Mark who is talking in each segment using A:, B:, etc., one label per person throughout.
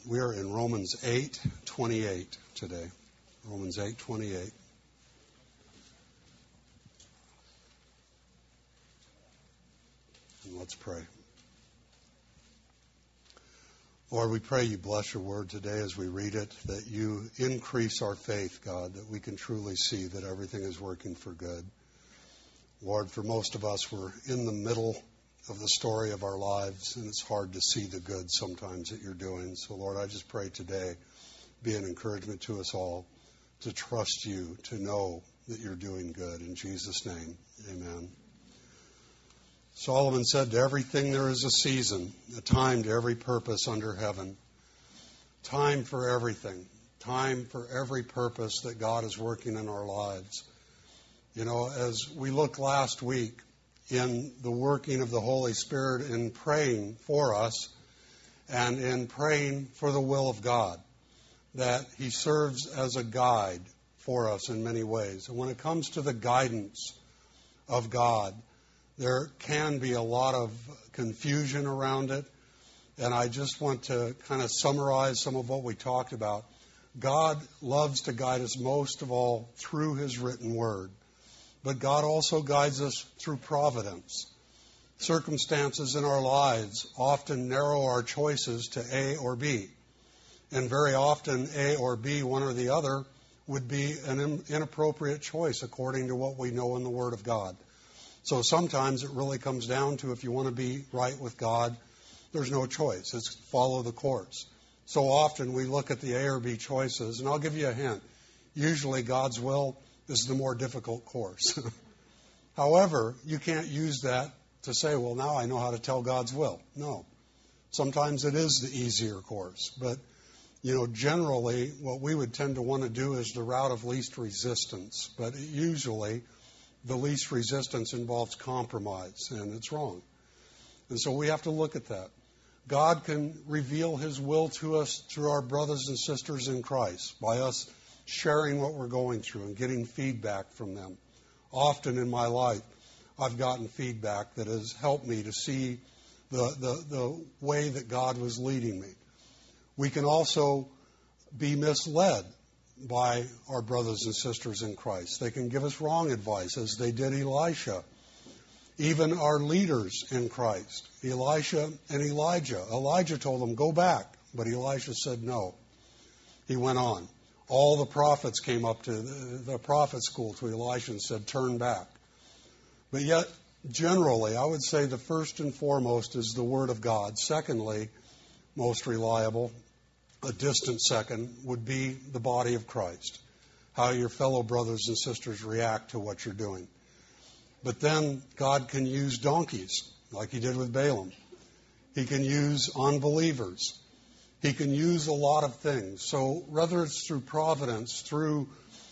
A: We are in Romans 8:28 today. Romans 8:28. And let's pray. Lord, we pray you bless your word today as we read it, that you increase our faith, God, that we can truly see that everything is working for good. Lord, for most of us, we're in the middle of the story of our lives, and it's hard to see the good sometimes that you're doing. So, Lord, I just pray today be an encouragement to us all to trust you, to know that you're doing good. In Jesus' name, amen. Solomon said, to everything there is a season, a time to every purpose under heaven. Time for everything. Time for every purpose that God is working in our lives. You know, as we looked last week in the working of the Holy Spirit in praying for us and in praying for the will of God, that He serves as a guide for us in many ways. And when it comes to the guidance of God, there can be a lot of confusion around it. And I just want to kind of summarize some of what we talked about. God loves to guide us most of all through His written word. But God also guides us through providence. Circumstances in our lives often narrow our choices to A or B. And very often A or B, one or the other, would be an inappropriate choice according to what we know in the Word of God. So sometimes it really comes down to, if you want to be right with God, there's no choice. It's follow the course. So often we look at the A or B choices, and I'll give you a hint. Usually God's will is the more difficult course. However, you can't use that to say, well, now I know how to tell God's will. No. Sometimes it is the easier course. But, you know, generally what we would tend to want to do is the route of least resistance. But usually the least resistance involves compromise, and it's wrong. And so we have to look at that. God can reveal His will to us through our brothers and sisters in Christ, by us sharing what we're going through and getting feedback from them. Often in my life, I've gotten feedback that has helped me to see the way that God was leading me. We can also be misled by our brothers and sisters in Christ. They can give us wrong advice, as they did Elisha. Even our leaders in Christ, Elisha and Elijah. Elijah told them, go back. But Elisha said no. He went on. All the prophets came up to the prophet school to Elisha and said, turn back. But yet, generally, I would say the first and foremost is the Word of God. Secondly, most reliable, a distant second, would be the body of Christ. How your fellow brothers and sisters react to what you're doing. But then God can use donkeys, like He did with Balaam. He can use unbelievers. He can use a lot of things. So whether it's through providence, through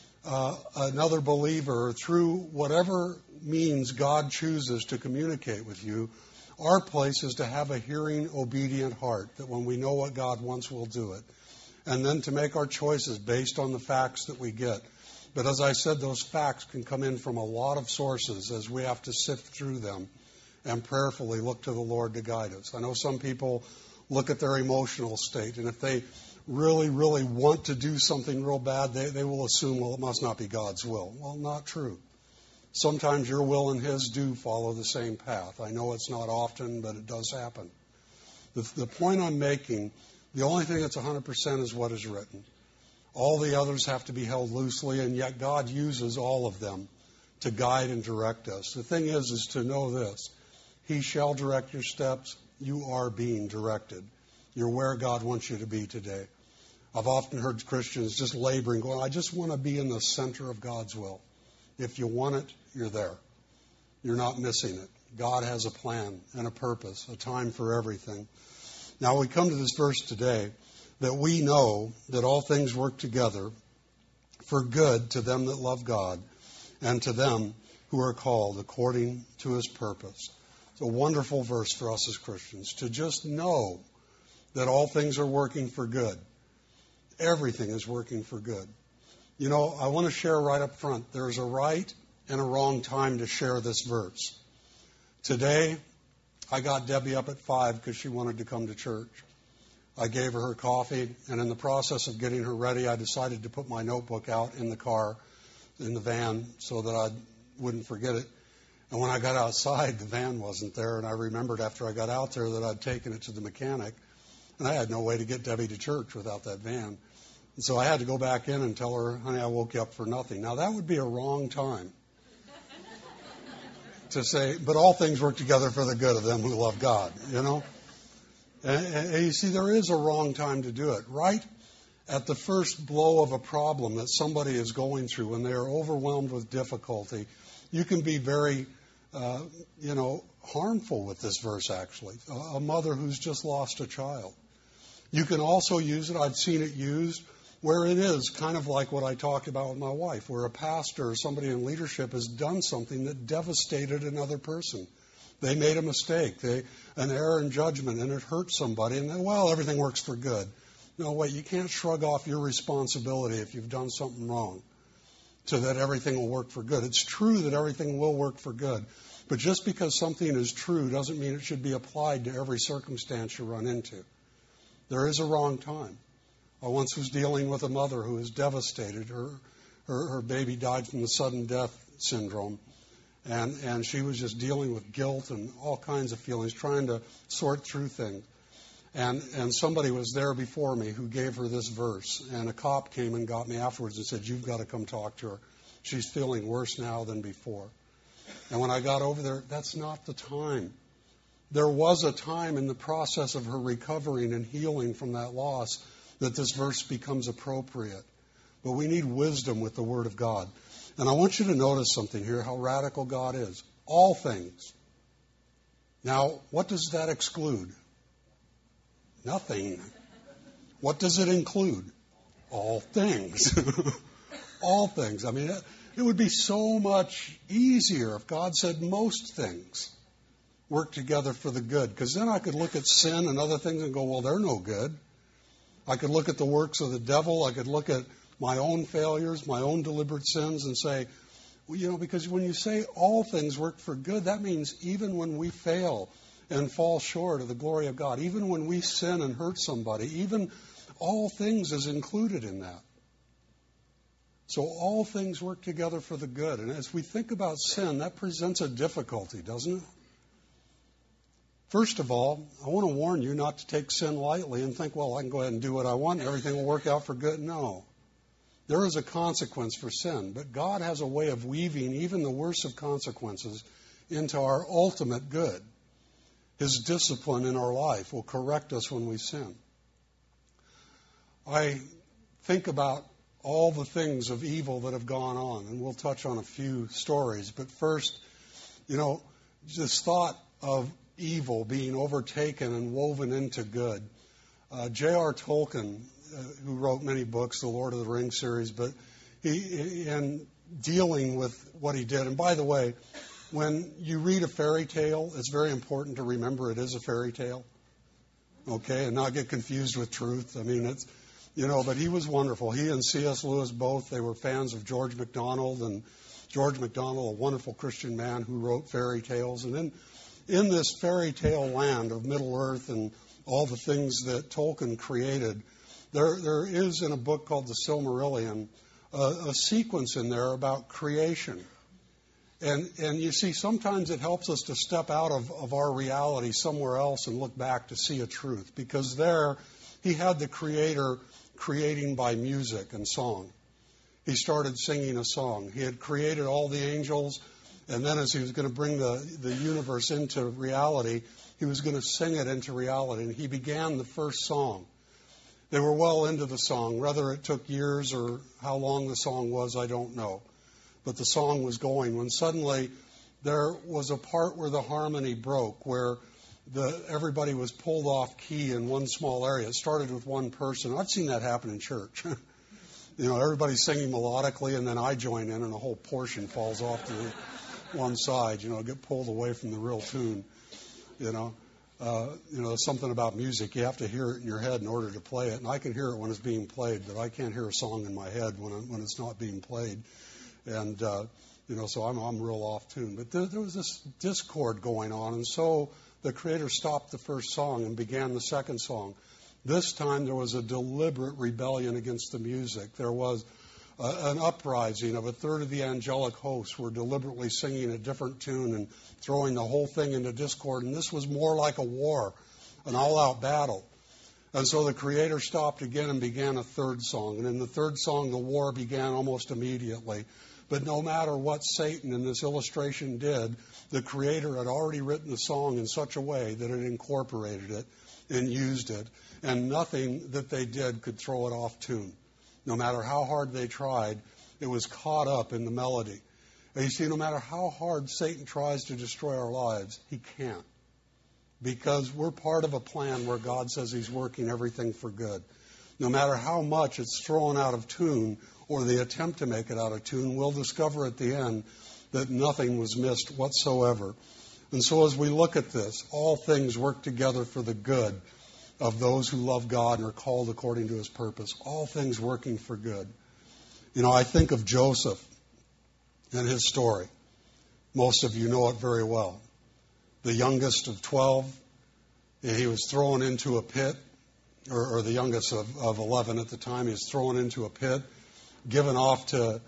A: another believer, or through whatever means God chooses to communicate with you, our place is to have a hearing, obedient heart, that when we know what God wants, we'll do it. And then to make our choices based on the facts that we get. But as I said, those facts can come in from a lot of sources as we have to sift through them and prayerfully look to the Lord to guide us. I know some people look at their emotional state, and if they really, really want to do something real bad, they will assume, well, it must not be God's will. Well, not true. Sometimes your will and His do follow the same path. I know it's not often, but it does happen. The point I'm making, the only thing that's 100% is what is written. All the others have to be held loosely, and yet God uses all of them to guide and direct us. The thing is to know this. He shall direct your steps. You are being directed. You're where God wants you to be today. I've often heard Christians just laboring, going, I just want to be in the center of God's will. If you want it, you're there. You're not missing it. God has a plan and a purpose, a time for everything. Now we come to this verse today, that we know that all things work together for good to them that love God and to them who are called according to His purpose. It's a wonderful verse for us as Christians, to just know that all things are working for good. Everything is working for good. You know, I want to share right up front, there's a right and a wrong time to share this verse. Today, I got Debbie up at 5 because she wanted to come to church. I gave her coffee, and in the process of getting her ready, I decided to put my notebook out in the car, in the van, so that I wouldn't forget it. And when I got outside, the van wasn't there, and I remembered after I got out there that I'd taken it to the mechanic, and I had no way to get Debbie to church without that van. And so I had to go back in and tell her, honey, I woke you up for nothing. Now, that would be a wrong time to say, but all things work together for the good of them who love God, you know. And you see, there is a wrong time to do it. Right at the first blow of a problem that somebody is going through, when they are overwhelmed with difficulty, you can be very, harmful with this verse, actually. A mother who's just lost a child. You can also use it, I've seen it used, where it is kind of like what I talked about with my wife, where a pastor or somebody in leadership has done something that devastated another person. They made a mistake, an error in judgment, and it hurt somebody, and then, well, everything works for good. No, wait, you can't shrug off your responsibility if you've done something wrong so that everything will work for good. It's true that everything will work for good, but just because something is true doesn't mean it should be applied to every circumstance you run into. There is a wrong time. I once was dealing with a mother who was devastated. Her baby died from the sudden death syndrome. And she was just dealing with guilt and all kinds of feelings, trying to sort through things. And somebody was there before me who gave her this verse. And a cop came and got me afterwards and said, you've got to come talk to her. She's feeling worse now than before. And when I got over there, that's not the time. There was a time in the process of her recovering and healing from that loss that this verse becomes appropriate. But we need wisdom with the Word of God. And I want you to notice something here, how radical God is. All things. Now, what does that exclude? Nothing. What does it include? All things. All things. I mean, it would be so much easier if God said most things work together for the good. Because then I could look at sin and other things and go, well, they're no good. I could look at the works of the devil. I could look at my own failures, my own deliberate sins, and say, well, because when you say all things work for good, that means even when we fail and fall short of the glory of God, even when we sin and hurt somebody, even all things is included in that. So all things work together for the good. And as we think about sin, that presents a difficulty, doesn't it? First of all, I want to warn you not to take sin lightly and think, well, I can go ahead and do what I want and everything will work out for good. No. There is a consequence for sin, but God has a way of weaving even the worst of consequences into our ultimate good. His discipline in our life will correct us when we sin. I think about all the things of evil that have gone on, and we'll touch on a few stories. But first, this thought of evil being overtaken and woven into good. J.R. Tolkien, who wrote many books, the Lord of the Rings series, but he, in dealing with what he did, and by the way, when you read a fairy tale, it's very important to remember it is a fairy tale, okay, and not get confused with truth. I mean, it's, but he was wonderful. He and C.S. Lewis both, they were fans of George MacDonald, and George MacDonald, a wonderful Christian man who wrote fairy tales, and in this fairy tale land of Middle-earth and all the things that Tolkien created, there is in a book called The Silmarillion a sequence in there about creation. And you see, sometimes it helps us to step out of our reality somewhere else and look back to see a truth. Because there, he had the Creator creating by music and song. He started singing a song. He had created all the angels. And then as he was going to bring the universe into reality, he was going to sing it into reality. And he began the first song. They were well into the song. Whether it took years or how long the song was, I don't know. But the song was going when suddenly there was a part where the harmony broke, where everybody was pulled off key in one small area. It started with one person. I've seen that happen in church. Everybody's singing melodically, and then I join in, and a whole portion falls off to one side, get pulled away from the real tune, something about music. You have to hear it in your head in order to play it. And I can hear it when it's being played, but I can't hear a song in my head when it's not being played. And, so I'm real off tune. But there was this discord going on. And so the Creator stopped the first song and began the second song. This time there was a deliberate rebellion against the music. There was an uprising of a third of the angelic hosts were deliberately singing a different tune and throwing the whole thing into discord. And this was more like a war, an all-out battle. And so the Creator stopped again and began a third song. And in the third song, the war began almost immediately. But no matter what Satan in this illustration did, the Creator had already written the song in such a way that it incorporated it and used it. And nothing that they did could throw it off tune. No matter how hard they tried, it was caught up in the melody. And you see, no matter how hard Satan tries to destroy our lives, he can't. Because we're part of a plan where God says He's working everything for good. No matter how much it's thrown out of tune or the attempt to make it out of tune, we'll discover at the end that nothing was missed whatsoever. And so as we look at this, all things work together for the good of those who love God and are called according to His purpose. All things working for good. You know, I think of Joseph and his story. Most of you know it very well. The youngest of 12, he was thrown into a pit, or the youngest of 11 at the time. He was thrown into a pit, given off to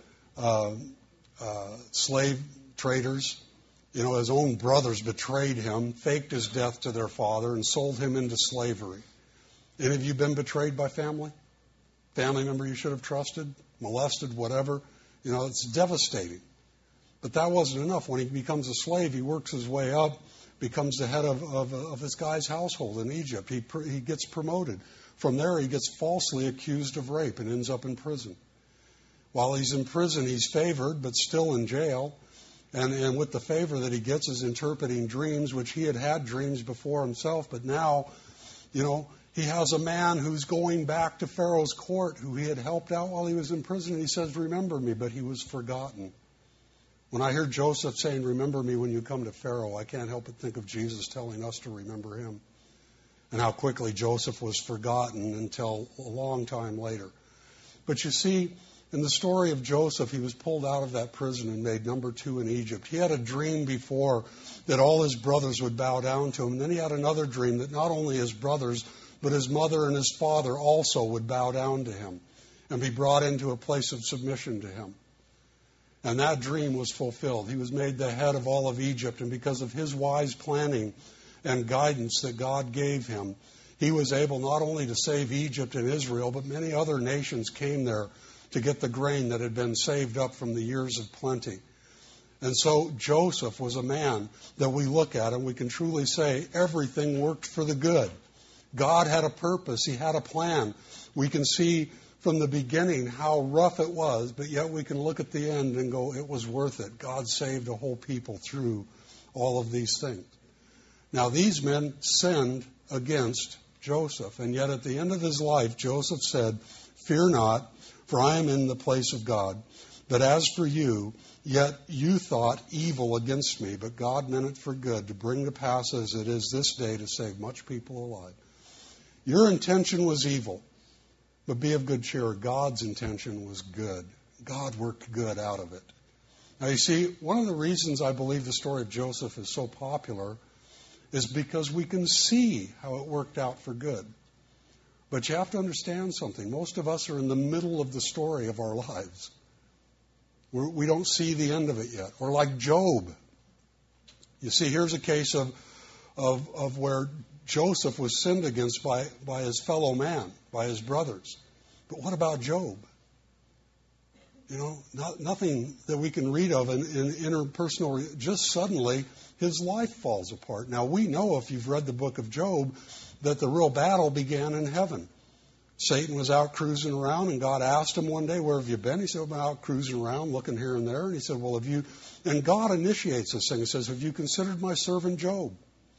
A: slave traders. You know, his own brothers betrayed him, faked his death to their father, and sold him into slavery. Any of you been betrayed by family? Family member you should have trusted, molested, whatever? You know, it's devastating. But that wasn't enough. When he becomes a slave, he works his way up, becomes the head of this guy's household in Egypt. He gets promoted. From there, he gets falsely accused of rape and ends up in prison. While he's in prison, he's favored, but still in jail. And with the favor that he gets is interpreting dreams, which he had dreams before himself. But now, you know, he has a man who's going back to Pharaoh's court who he had helped out while he was in prison. He says, remember me, but he was forgotten. When I hear Joseph saying, remember me when you come to Pharaoh, I can't help but think of Jesus telling us to remember him. And how quickly Joseph was forgotten until a long time later. But you see, in the story of Joseph, he was pulled out of that prison and made number 2 in Egypt. He had a dream before that all his brothers would bow down to him. And then he had another dream that not only his brothers, but his mother and his father also would bow down to him and be brought into a place of submission to him. And that dream was fulfilled. He was made the head of all of Egypt. And because of his wise planning and guidance that God gave him, he was able not only to save Egypt and Israel, but many other nations came there to get the grain that had been saved up from the years of plenty. And so Joseph was a man that we look at and we can truly say everything worked for the good. God had a purpose. He had a plan. We can see from the beginning how rough it was, but yet we can look at the end and go, it was worth it. God saved a whole people through all of these things. Now, these men sinned against Joseph, and yet at the end of his life, Joseph said, fear not, for I am in the place of God. But as for you, yet you thought evil against me, but God meant it for good, to bring to pass as it is this day to save much people alive. Your intention was evil, but be of good cheer. God's intention was good. God worked good out of it. Now you see, one of the reasons I believe the story of Joseph is so popular is because we can see how it worked out for good. But you have to understand something. Most of us are in the middle of the story of our lives. We don't see the end of it yet. Or like Job. You see, here's a case of where Joseph was sinned against by his fellow man, by his brothers. But what about Job? You know, nothing that we can read of in interpersonal, just suddenly his life falls apart. Now, we know, if you've read the book of Job, that the real battle began in heaven. Satan was out cruising around, and God asked him one day, where have you been? He said, I'm out cruising around, looking here and there. And he said, well, have you... And God initiates this thing. He says, have you considered my servant Job?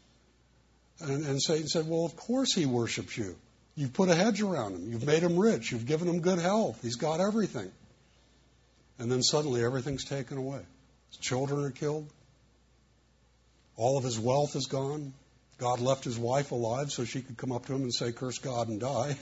A: And Satan said, well, of course he worships you. You've put a hedge around him. You've made him rich. You've given him good health. He's got everything. And then suddenly everything's taken away. His children are killed. All of his wealth is gone. God left his wife alive so she could come up to him and say, curse God and die.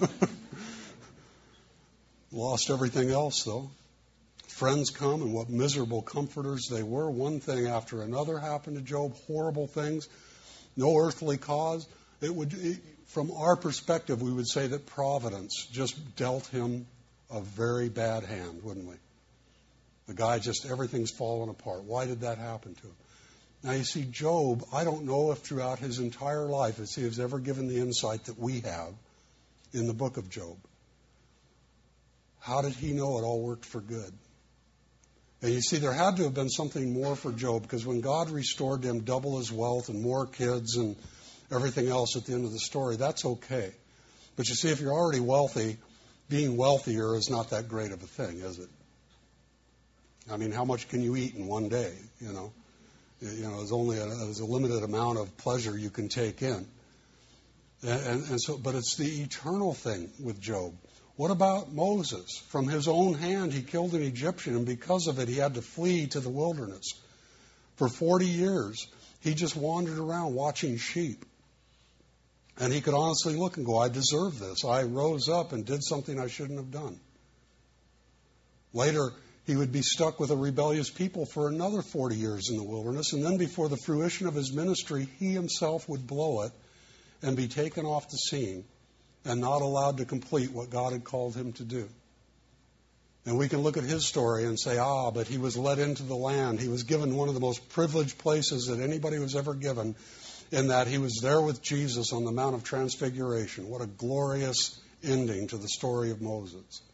A: Lost everything else, though. Friends come, and what miserable comforters they were. One thing after another happened to Job. Horrible things. No earthly cause. from our perspective, we would say that providence just dealt him a very bad hand, wouldn't we? The guy just, everything's fallen apart. Why did that happen to him? Now, you see, Job, I don't know if throughout his entire life if he has ever given the insight that we have in the book of Job. How did he know it all worked for good? And you see, there had to have been something more for Job, because when God restored him double his wealth and more kids and everything else at the end of the story, that's okay. But you see, if you're already wealthy, being wealthier is not that great of a thing, is it? I mean, how much can you eat in one day? There's only there's a limited amount of pleasure you can take in. And so, but it's the eternal thing with Job. What about Moses? From his own hand, he killed an Egyptian, and because of it, he had to flee to the wilderness. For 40 years, he just wandered around watching sheep. And he could honestly look and go, I deserve this. I rose up and did something I shouldn't have done. Later, he would be stuck with a rebellious people for another 40 years in the wilderness, and then before the fruition of his ministry, he himself would blow it and be taken off the scene and not allowed to complete what God had called him to do. And we can look at his story and say, but he was led into the land. He was given one of the most privileged places that anybody was ever given, in that he was there with Jesus on the Mount of Transfiguration. What a glorious ending to the story of Moses.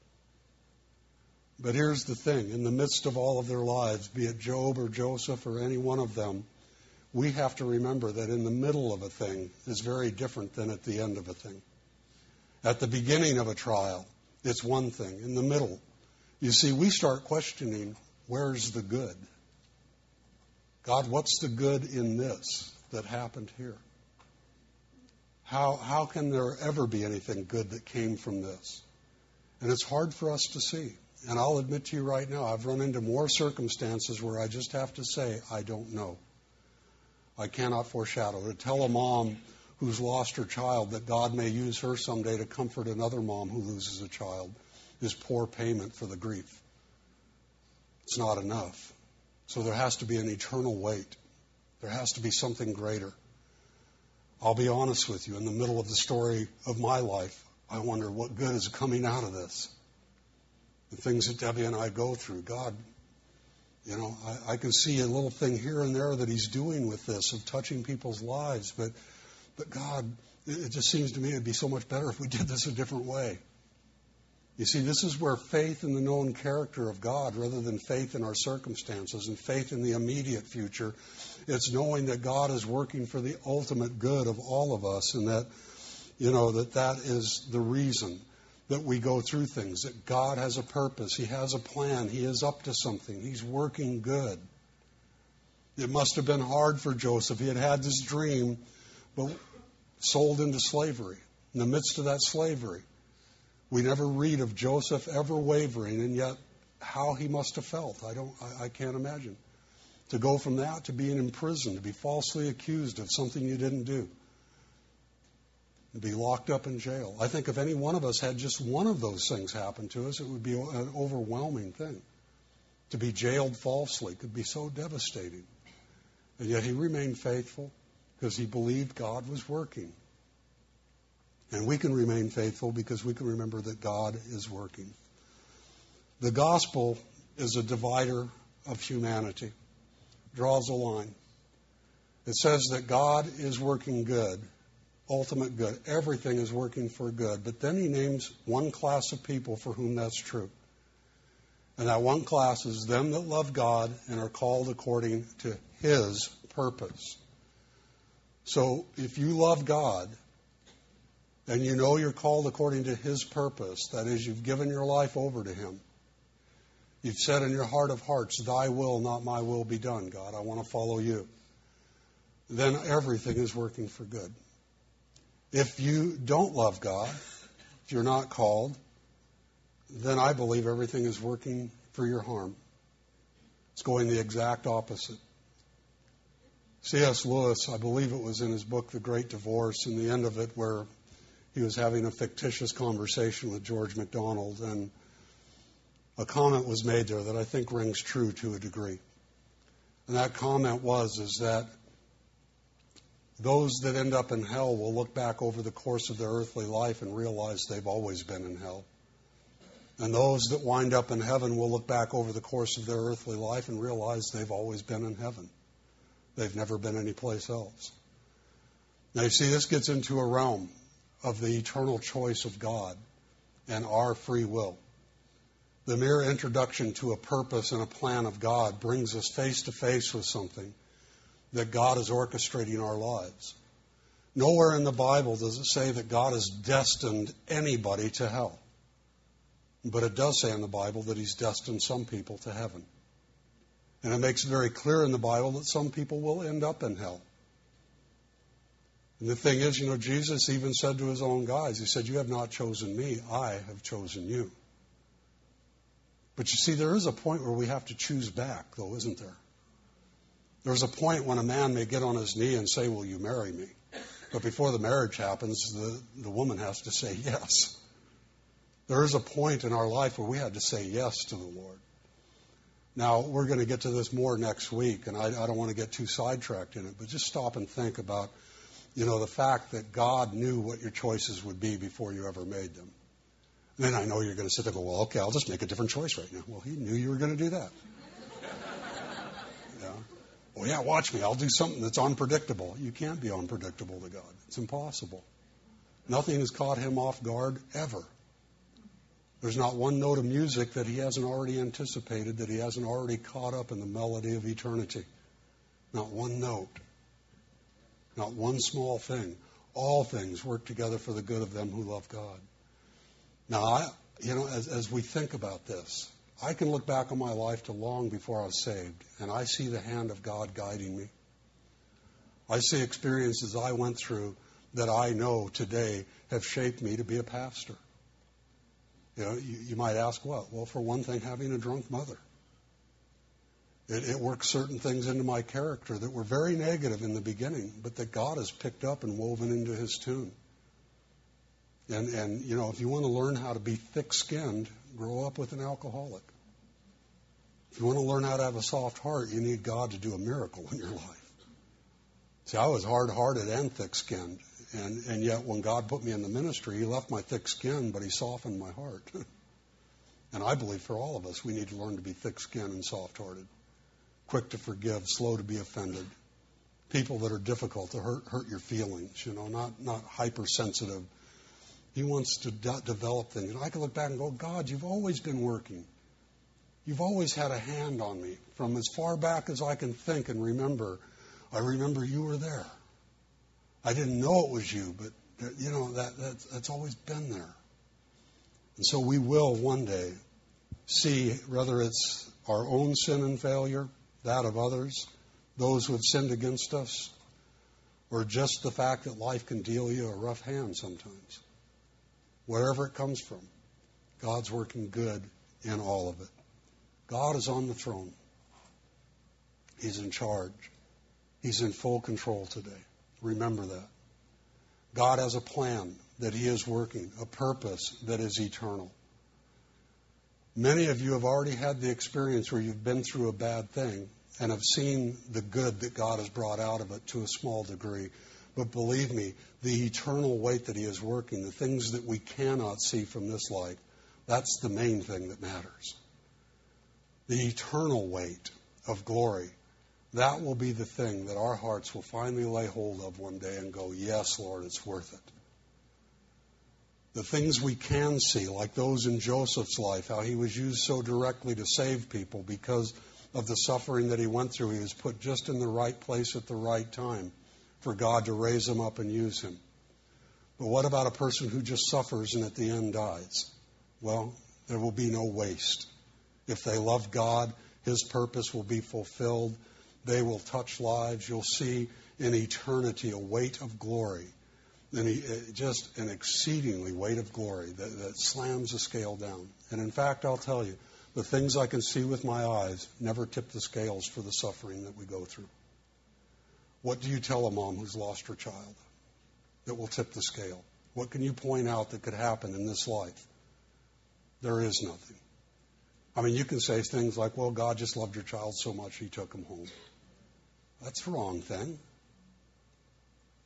A: But here's the thing. In the midst of all of their lives, be it Job or Joseph or any one of them, we have to remember that in the middle of a thing is very different than at the end of a thing. At the beginning of a trial, it's one thing. In the middle, you see, we start questioning, where's the good? God, what's the good in this that happened here? How can there ever be anything good that came from this? And it's hard for us to see. And I'll admit to you right now, I've run into more circumstances where I just have to say, I don't know. I cannot foreshadow. To tell a mom who's lost her child that God may use her someday to comfort another mom who loses a child is poor payment for the grief. It's not enough. So there has to be an eternal weight. There has to be something greater. I'll be honest with you, in the middle of the story of my life, I wonder what good is coming out of this. The things that Debbie and I go through, God, I can see a little thing here and there that he's doing with this, of touching people's lives. But God, it just seems to me it'd be so much better if we did this a different way. You see, this is where faith in the known character of God, rather than faith in our circumstances and faith in the immediate future, it's knowing that God is working for the ultimate good of all of us, and that, that is the reason that we go through things, that God has a purpose, he has a plan, he is up to something, he's working good. It must have been hard for Joseph. He had this dream, but sold into slavery. In the midst of that slavery, we never read of Joseph ever wavering, and yet how he must have felt, I can't imagine. To go from that to being in prison, to be falsely accused of something you didn't do, to be locked up in jail. I think if any one of us had just one of those things happen to us, it would be an overwhelming thing. To be jailed falsely could be so devastating. And yet he remained faithful because he believed God was working. And we can remain faithful because we can remember that God is working. The gospel is a divider of humanity. Draws a line. It says that God is working good. Ultimate good. Everything is working for good. But then he names one class of people for whom that's true. And that one class is them that love God and are called according to his purpose. So if you love God and you know you're called according to his purpose, that is, you've given your life over to him. You've said in your heart of hearts, thy will, not my will, be done, God. I want to follow you. Then everything is working for good. If you don't love God, if you're not called, then I believe everything is working for your harm. It's going the exact opposite. C.S. Lewis, I believe it was in his book, The Great Divorce, in the end of it, where he was having a fictitious conversation with George MacDonald, and a comment was made there that I think rings true to a degree. And that comment is that Those that end up in hell will look back over the course of their earthly life and realize they've always been in hell. And those that wind up in heaven will look back over the course of their earthly life and realize they've always been in heaven. They've never been anyplace else. Now, you see, this gets into a realm of the eternal choice of God and our free will. The mere introduction to a purpose and a plan of God brings us face to face with something that God is orchestrating our lives. Nowhere in the Bible does it say that God has destined anybody to hell. But it does say in the Bible that He's destined some people to heaven. And it makes it very clear in the Bible that some people will end up in hell. And the thing is, Jesus even said to His own guys, He said, "You have not chosen me, I have chosen you." But you see, there is a point where we have to choose back, though, isn't there? There's a point when a man may get on his knee and say, "Will you marry me?" But before the marriage happens, the woman has to say yes. There is a point in our life where we had to say yes to the Lord. Now, we're going to get to this more next week, and I don't want to get too sidetracked in it, but just stop and think about, the fact that God knew what your choices would be before you ever made them. And then I know you're going to sit there and go, "Well, okay, I'll just make a different choice right now." Well, He knew you were going to do that. Yeah. "Well, yeah, watch me. I'll do something that's unpredictable." You can't be unpredictable to God. It's impossible. Nothing has caught Him off guard ever. There's not one note of music that He hasn't already anticipated, that He hasn't already caught up in the melody of eternity. Not one note. Not one small thing. All things work together for the good of them who love God. Now, as we think about this, I can look back on my life to long before I was saved, and I see the hand of God guiding me. I see experiences I went through that I know today have shaped me to be a pastor. You might ask what? Well, for one thing, having a drunk mother. It worked certain things into my character that were very negative in the beginning, but that God has picked up and woven into His tune. And if you want to learn how to be thick-skinned, grow up with an alcoholic. If you want to learn how to have a soft heart, you need God to do a miracle in your life. See, I was hard-hearted and thick-skinned. And yet when God put me in the ministry, He left my thick skin, but He softened my heart. And I believe for all of us, we need to learn to be thick-skinned and soft-hearted. Quick to forgive, slow to be offended. People that are difficult to hurt your feelings, not hypersensitive. He wants to develop things. And I can look back and go, "God, You've always been working. You've always had a hand on me. From as far back as I can think and remember, I remember You were there. I didn't know it was You, but, that's always been there." And so we will one day see, whether it's our own sin and failure, that of others, those who have sinned against us, or just the fact that life can deal you a rough hand sometimes. Wherever it comes from, God's working good in all of it. God is on the throne. He's in charge. He's in full control today. Remember that. God has a plan that He is working, a purpose that is eternal. Many of you have already had the experience where you've been through a bad thing and have seen the good that God has brought out of it to a small degree. But believe me, the eternal weight that He is working, the things that we cannot see from this life, that's the main thing that matters. The eternal weight of glory, that will be the thing that our hearts will finally lay hold of one day and go, "Yes, Lord, it's worth it." The things we can see, like those in Joseph's life, how he was used so directly to save people because of the suffering that he went through. He was put just in the right place at the right time for God to raise him up and use him. But what about a person who just suffers and at the end dies? Well, there will be no waste. If they love God, His purpose will be fulfilled. They will touch lives. You'll see in eternity a weight of glory, and just an exceedingly weight of glory that slams the scale down. And in fact, I'll tell you, the things I can see with my eyes never tip the scales for the suffering that we go through. What do you tell a mom who's lost her child that will tip the scale? What can you point out that could happen in this life? There is nothing. I mean, you can say things like, "Well, God just loved your child so much He took him home." That's the wrong thing.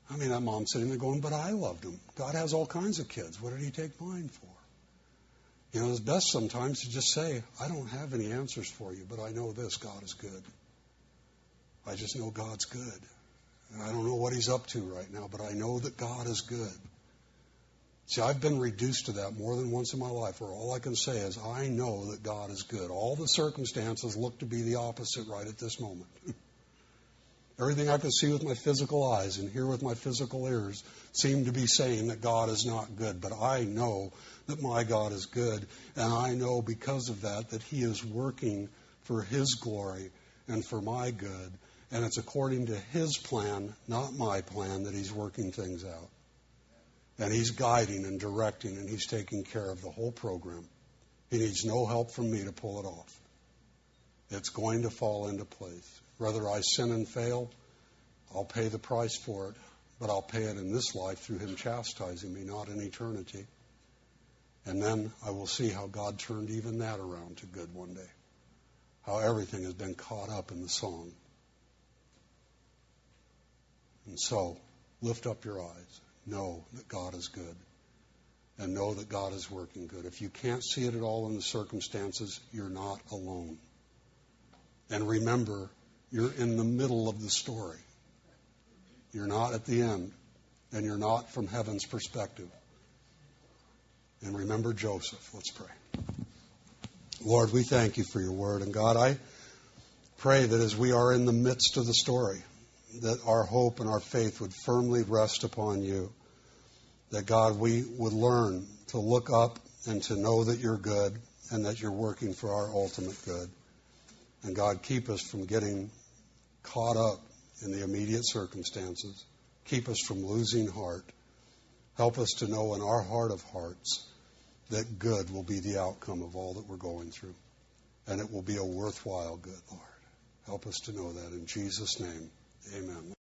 A: I mean, that mom's sitting there going, but I loved him. God has all kinds of kids. What did he take mine for? You know, it's best sometimes to just say, I don't have any answers for you, but I know this, God is good. I just know God's good. And I don't know what he's up to right now, but I know that God is good. See, I've been reduced to that more than once in my life, where all I can say is, I know that God is good. All the circumstances look to be the opposite right at this moment. Everything I can see with my physical eyes and hear with my physical ears seem to be saying that God is not good. But I know that my God is good, and I know because of that that he is working for his glory and for my good. And it's according to his plan, not my plan, that he's working things out. And he's guiding and directing, and he's taking care of the whole program. He needs no help from me to pull it off. It's going to fall into place. Whether I sin and fail, I'll pay the price for it, but I'll pay it in this life through him chastising me, not in eternity. And then I will see how God turned even that around to good one day. How everything has been caught up in the song. And so, lift up your eyes. Know that God is good. And know that God is working good. If you can't see it at all in the circumstances, you're not alone. And remember, you're in the middle of the story. You're not at the end. And you're not from heaven's perspective. And remember Joseph. Let's pray. Lord, we thank you for your word. And God, I pray that as we are in the midst of the story, that our hope and our faith would firmly rest upon you. That, God, we would learn to look up and to know that you're good and that you're working for our ultimate good. And, God, keep us from getting caught up in the immediate circumstances. Keep us from losing heart. Help us to know in our heart of hearts that good will be the outcome of all that we're going through. And it will be a worthwhile good, Lord. Help us to know that in Jesus' name. Amen.